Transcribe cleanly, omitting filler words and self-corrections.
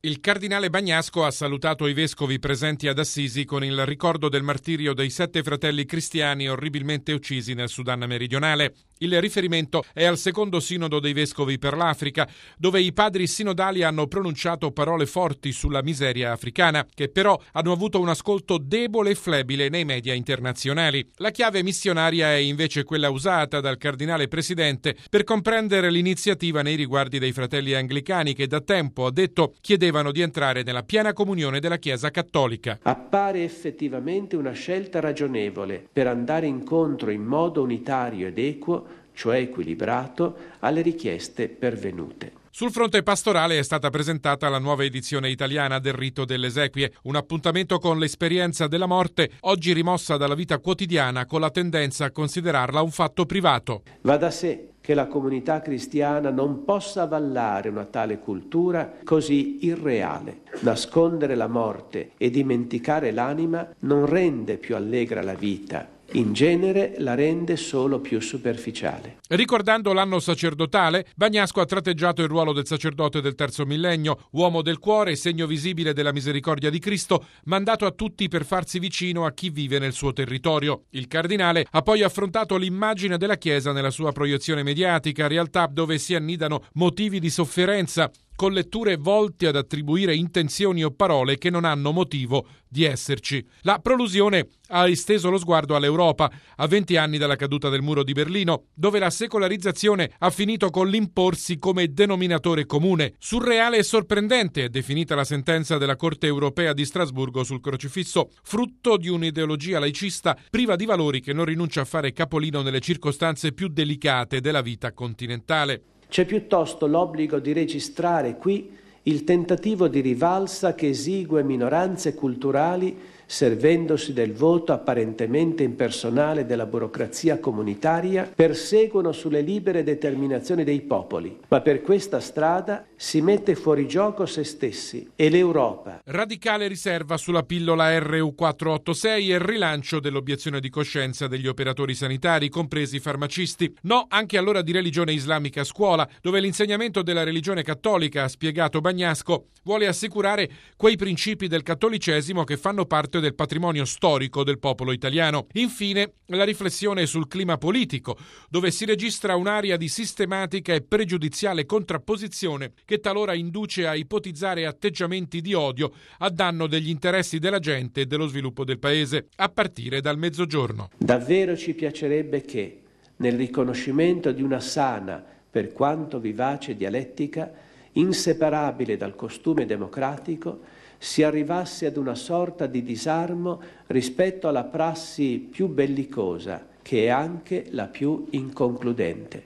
Il cardinale Bagnasco ha salutato i vescovi presenti ad Assisi con il ricordo del martirio dei 7 fratelli cristiani orribilmente uccisi nel Sudan meridionale. Il riferimento è al secondo sinodo dei vescovi per l'Africa, dove i padri sinodali hanno pronunciato parole forti sulla miseria africana, che però hanno avuto un ascolto debole e flebile nei media internazionali. La chiave missionaria è invece quella usata dal cardinale presidente per comprendere l'iniziativa nei riguardi dei fratelli anglicani che da tempo, ha detto, chiedevano di entrare nella piena comunione della Chiesa cattolica. Appare effettivamente una scelta ragionevole per andare incontro in modo unitario ed equo, cioè equilibrato, alle richieste pervenute. Sul fronte pastorale è stata presentata la nuova edizione italiana del Rito delle Esequie, un appuntamento con l'esperienza della morte, oggi rimossa dalla vita quotidiana con la tendenza a considerarla un fatto privato. Va da sé che la comunità cristiana non possa avallare una tale cultura così irreale. Nascondere la morte e dimenticare l'anima non rende più allegra la vita. In genere la rende solo più superficiale. Ricordando l'anno sacerdotale, Bagnasco ha tratteggiato il ruolo del sacerdote del terzo millennio, uomo del cuore, segno visibile della misericordia di Cristo, mandato a tutti per farsi vicino a chi vive nel suo territorio. Il cardinale ha poi affrontato l'immagine della Chiesa nella sua proiezione mediatica, realtà dove si annidano motivi di sofferenza, con letture volte ad attribuire intenzioni o parole che non hanno motivo di esserci. La prolusione ha esteso lo sguardo all'Europa, a 20 anni dalla caduta del muro di Berlino, dove la secolarizzazione ha finito con l'imporsi come denominatore comune. Surreale e sorprendente è definita la sentenza della Corte europea di Strasburgo sul crocifisso, frutto di un'ideologia laicista priva di valori che non rinuncia a fare capolino nelle circostanze più delicate della vita continentale. C'è piuttosto l'obbligo di registrare qui il tentativo di rivalsa che esigue minoranze culturali, servendosi del voto apparentemente impersonale della burocrazia comunitaria, perseguono sulle libere determinazioni dei popoli, ma per questa strada si mette fuori gioco se stessi e l'Europa. Radicale riserva sulla pillola RU486 e il rilancio dell'obiezione di coscienza degli operatori sanitari, compresi i farmacisti. No anche all'ora di religione islamica a scuola, dove l'insegnamento della religione cattolica, ha spiegato Bagnasco, vuole assicurare quei principi del cattolicesimo che fanno parte del patrimonio storico del popolo italiano. Infine, la riflessione sul clima politico, dove si registra un'area di sistematica e pregiudiziale contrapposizione che talora induce a ipotizzare atteggiamenti di odio a danno degli interessi della gente e dello sviluppo del paese, a partire dal Mezzogiorno. Davvero ci piacerebbe che, nel riconoscimento di una sana, per quanto vivace dialettica, inseparabile dal costume democratico, si arrivasse ad una sorta di disarmo rispetto alla prassi più bellicosa, che è anche la più inconcludente.